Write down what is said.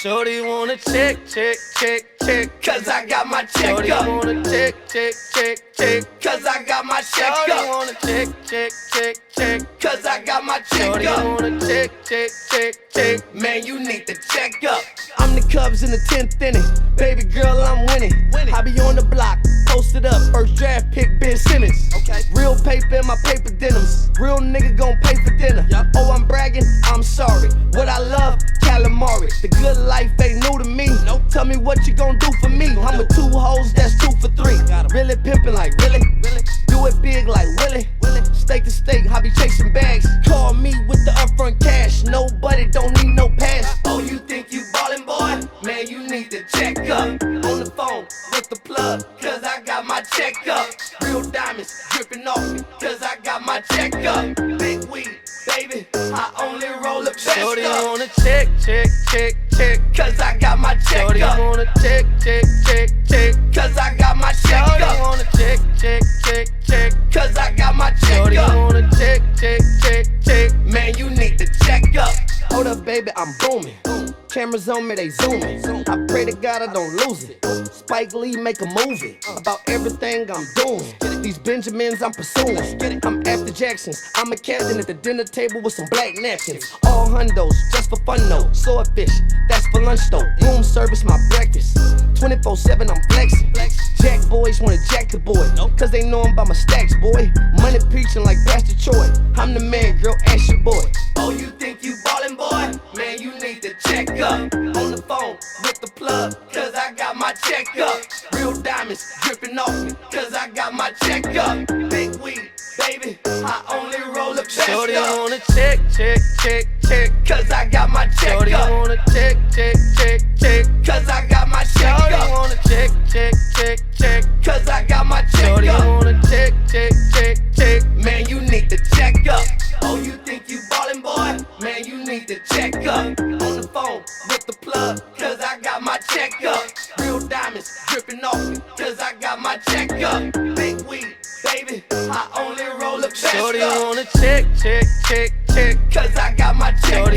Shorty wanna check, Cause I got my check Shorty up. wanna check, Cause I got my check Shorty up. wanna check. Cause I got my check Shorty up. wanna check. Man, you need to check up. I'm the Cubs in the 10th inning. Baby girl, I'm winning. I be on the block, posted up. First draft pick, Ben Simmons. Okay. Real paper in my paper denims. Real nigga gon' pay for dinner. Yup. Oh, I'm bragging, I'm sorry. What I love, calamari. The good life ain't new to me. Nope. Tell me what you gon' do for me. I'm with 2 hoes, that's 2 for 3. Got 'em. Really pimpin' like really. Do it big like Willie. Steak to steak, I be chasing bags. Call me with the upfront cash. Nobody don't need no pass. Oh, you think you ballin', boy? Man, you need to check up. On the phone with the plug, cause I got my check up. Real diamonds dripping off me, cause I got my check up. Big weed, baby, I only roll the best Shorty up. wanna check. Cause I got my check Shorty up. wanna check. Cause I got my check Shorty up. wanna check. Cause I got my check Shorty up. wanna check. Man, you need to check up. Hold up, baby, I'm booming. Cameras on me, they zooming. I pray to God I don't lose it. Spike Lee make a movie about everything I'm doing. These Benjamins I'm pursuing. I'm after Jacksons. I'm a captain at the dinner table with some black napkins. All hundos, just for fun though. Swordfish, that's for lunch though. Room service, my breakfast. 24/7, I'm flexing. Jack boys wanna jack the boy, cause they know I'm by my stacks, boy. Money preaching like Pastor Troy. I'm the man, girl, ask your boy. Oh, you think you ballin', boy? Man, you need to check up. On the phone with the plug, cause I got my check up. Real diamonds dripping off me, cause I got my check up. Big weed, baby, I only roll the best Shorty up. wanna check. Cause I got my check Shorty up. wanna check. Cause I got my check Shorty up. wanna check. Cause I got my check Shorty up. wanna check. Man, you need to check up. Oh, you think you ballin', boy? Man, you need to check up. On the phone with the plug, cause I got my check up. Real diamonds dripping off me, cause I got my check up. Big weed, baby, I only roll the best Shorty up. wanna check. Cause I got my check Shorty